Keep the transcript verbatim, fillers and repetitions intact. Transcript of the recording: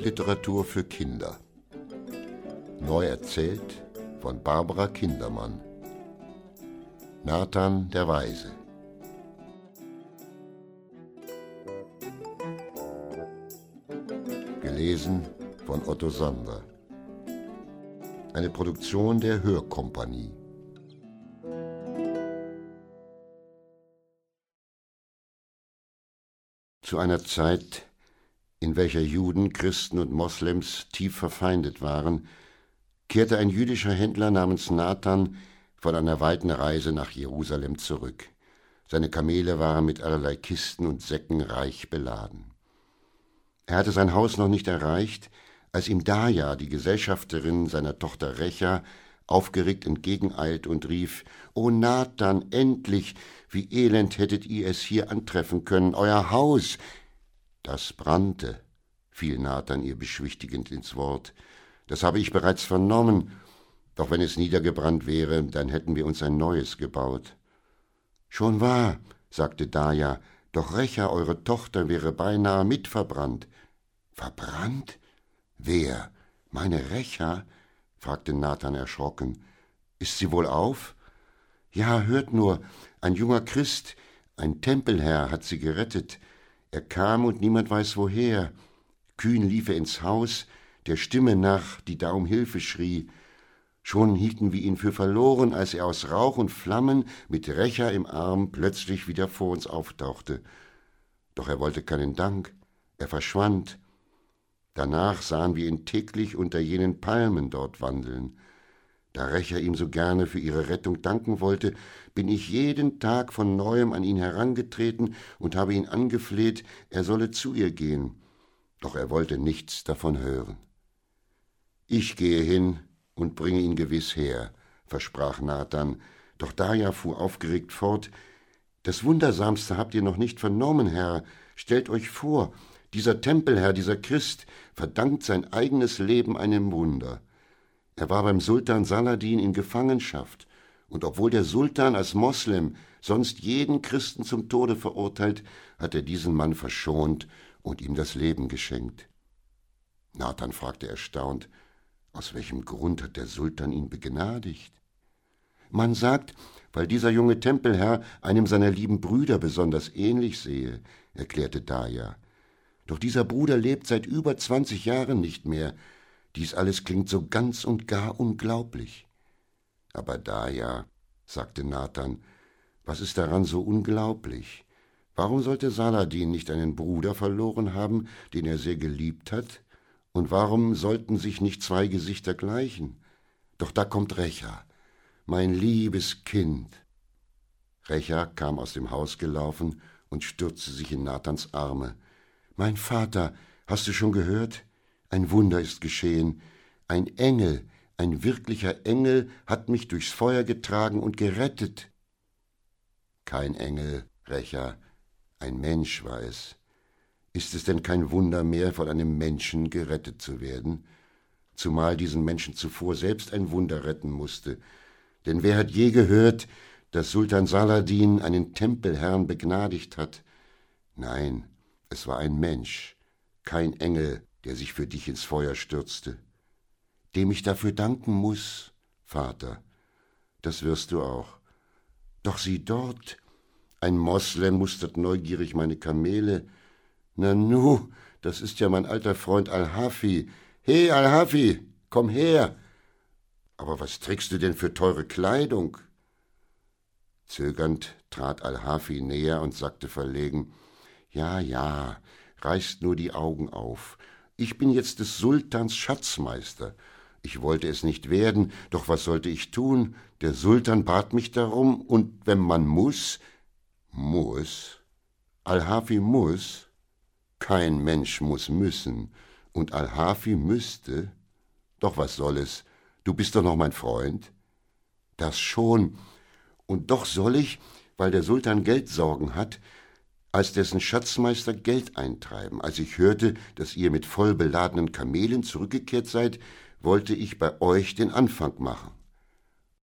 Kinderliteratur für Kinder. Neu erzählt von Barbara Kindermann. Nathan der Weise. Gelesen von Otto Sander. Eine Produktion der Hörkompanie. Zu einer Zeit, in welcher Juden, Christen und Moslems tief verfeindet waren, kehrte ein jüdischer Händler namens Nathan von einer weiten Reise nach Jerusalem zurück. Seine Kamele waren mit allerlei Kisten und Säcken reich beladen. Er hatte sein Haus noch nicht erreicht, als ihm Daja, die Gesellschafterin seiner Tochter Recha, aufgeregt entgegeneilt und rief: »O Nathan, endlich! Wie elend hättet ihr es hier antreffen können, euer Haus!« »Das brannte«, fiel Nathan ihr beschwichtigend ins Wort. »Das habe ich bereits vernommen. Doch wenn es niedergebrannt wäre, dann hätten wir uns ein neues gebaut.« »Schon wahr«, sagte Daja, »doch Recha, eure Tochter, wäre beinahe mit verbrannt.« »Verbrannt? Wer? Meine Recha?« fragte Nathan erschrocken. »Ist sie wohl auf?« »Ja, hört nur, ein junger Christ, ein Tempelherr, hat sie gerettet. Er kam und niemand weiß woher. Kühn lief er ins Haus, der Stimme nach, die da um Hilfe schrie. Schon hielten wir ihn für verloren, als er aus Rauch und Flammen mit Recha im Arm plötzlich wieder vor uns auftauchte. Doch er wollte keinen Dank, er verschwand. Danach sahen wir ihn täglich unter jenen Palmen dort wandeln. Da Recha ihm so gerne für ihre Rettung danken wollte, bin ich jeden Tag von Neuem an ihn herangetreten und habe ihn angefleht, er solle zu ihr gehen. Doch er wollte nichts davon hören. »Ich gehe hin und bringe ihn gewiss her«, versprach Nathan, doch Daja fuhr aufgeregt fort: »Das Wundersamste habt ihr noch nicht vernommen, Herr. Stellt euch vor, dieser Tempelherr, dieser Christ, verdankt sein eigenes Leben einem Wunder. Er war beim Sultan Saladin in Gefangenschaft, und obwohl der Sultan als Moslem sonst jeden Christen zum Tode verurteilt, hat er diesen Mann verschont und ihm das Leben geschenkt.« Nathan fragte erstaunt: »Aus welchem Grund hat der Sultan ihn begnadigt?« »Man sagt, weil dieser junge Tempelherr einem seiner lieben Brüder besonders ähnlich sehe«, erklärte Daja. »Doch dieser Bruder lebt seit über zwanzig Jahren nicht mehr. Dies alles klingt so ganz und gar unglaublich.« »Aber Daja«, sagte Nathan, »was ist daran so unglaublich? Warum sollte Saladin nicht einen Bruder verloren haben, den er sehr geliebt hat? Und warum sollten sich nicht zwei Gesichter gleichen? Doch da kommt Recha, mein liebes Kind.« Recha kam aus dem Haus gelaufen und stürzte sich in Nathans Arme. »Mein Vater, hast du schon gehört? Ein Wunder ist geschehen. Ein Engel, ein wirklicher Engel hat mich durchs Feuer getragen und gerettet.« »Kein Engel, Recha, ein Mensch war es. Ist es denn kein Wunder mehr, von einem Menschen gerettet zu werden? Zumal diesen Menschen zuvor selbst ein Wunder retten musste. Denn wer hat je gehört, dass Sultan Saladin einen Tempelherrn begnadigt hat? Nein, es war ein Mensch, kein Engel, der sich für dich ins Feuer stürzte. Dem ich dafür danken muß, Vater, das wirst du auch. Doch sieh dort, ein Moslem mustert neugierig meine Kamele. Na nu, das ist ja mein alter Freund Al-Hafi. He, Al-Hafi, komm her! Aber was trägst du denn für teure Kleidung?« Zögernd trat Al-Hafi näher und sagte verlegen: »Ja, ja, reißt nur die Augen auf. Ich bin jetzt des Sultans Schatzmeister. Ich wollte es nicht werden, doch was sollte ich tun? Der Sultan bat mich darum, und wenn man muß...« »Muß? Al-Hafi muß? Kein Mensch muß müssen. Und Al-Hafi müsste? Doch was soll es? Du bist doch noch mein Freund.« »Das schon. Und doch soll ich, weil der Sultan Geldsorgen hat, als dessen Schatzmeister Geld eintreiben. Als ich hörte, dass ihr mit voll beladenen Kamelen zurückgekehrt seid, wollte ich bei euch den Anfang machen.«